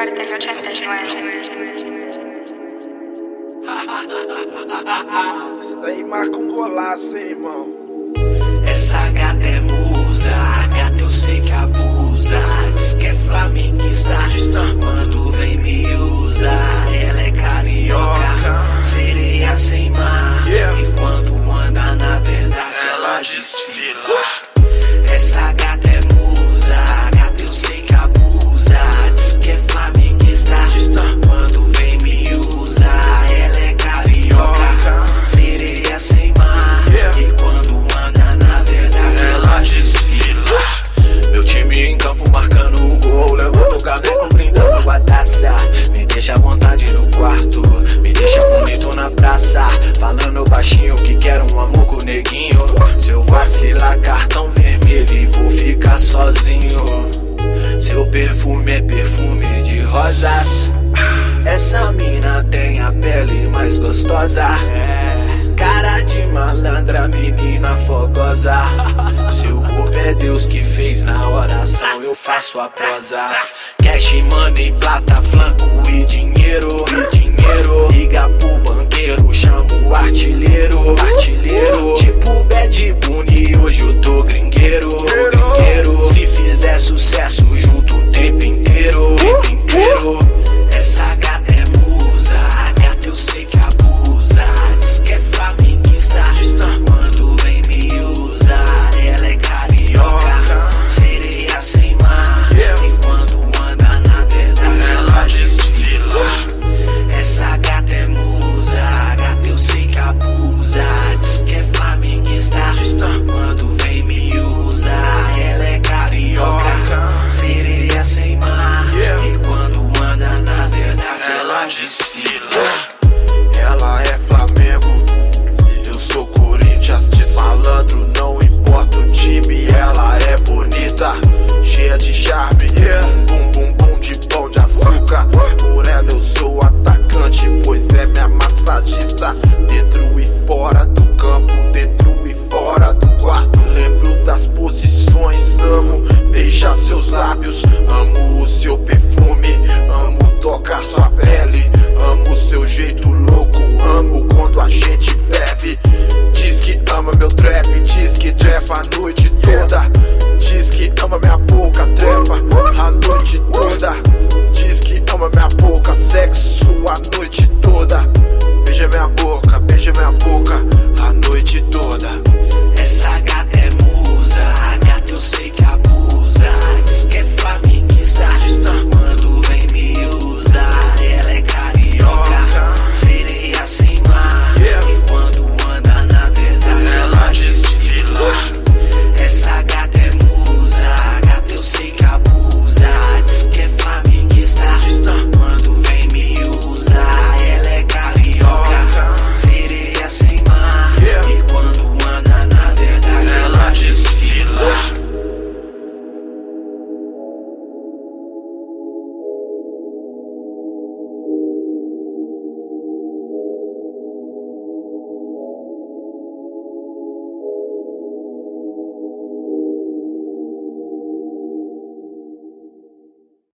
Cartel 89. Essa daí marca um golaço, hein, irmão. Essa gata é musa, a gata eu sei que abusa. Diz que é flamenguista, quando vem me usa. Ela é carioca, sereia sem mar. E quando anda na verdade ela desfila. Essa gata é musa, a gata eu sei que abusa. Diz que é flamenguista, quando vem me usa. Ela é carioca, sereia sem mar. E quando anda na verdade ela desfila. Meu time em campo marcando o gol, levando o caneco, brindando a taça. Me deixa à vontade no quarto, me deixa bonito na praça. Falando baixinho que quero um amor com o neguinho. Se eu vacilar, cartão vermelho e vou ficar sozinho. Seu perfume é perfume de rosas. Essa mina tem a pele mais gostosa. Cara de malandra, menina fogosa. Seu corpo é Deus que fez, na oração eu faço a prosa. Cash, money, plata, flanco e dinheiro. Liga pro banqueiro, chama o artilheiro. Tipo Bad Bunny, hoje eu tô gringueiro. Se fizer sucesso junto o tempo inteiro. Essa gata é musa, a gata eu sei que abusa. Diz que é flamenguista, quando vem me usa. Ela é carioca, sereia sem mar. E quando anda na verdade ela desfila. Essa gata é musa, a gata eu sei que abusa. Diz que é flamenguista, quando vem me usa. Ela é carioca, sereia sem mar. E quando anda na verdade ela desfila. Ela é Flamengo, eu sou Corinthians. De malandro, não importa o time. Ela é bonita, cheia de charme. Bum, bum, bum de pão de açúcar. Por ela eu sou atacante, pois é minha massagista. Dentro e fora do campo, dentro e fora do quarto. Lembro das posições, amo beijar seus lábios. Amo o seu perfume, amo tocar sua pele. Amo o seu jeito louco, amo quando a gente ferve. Diz que ama meu trap, diz que trepa a noite toda. Diz que ama minha boca, trepa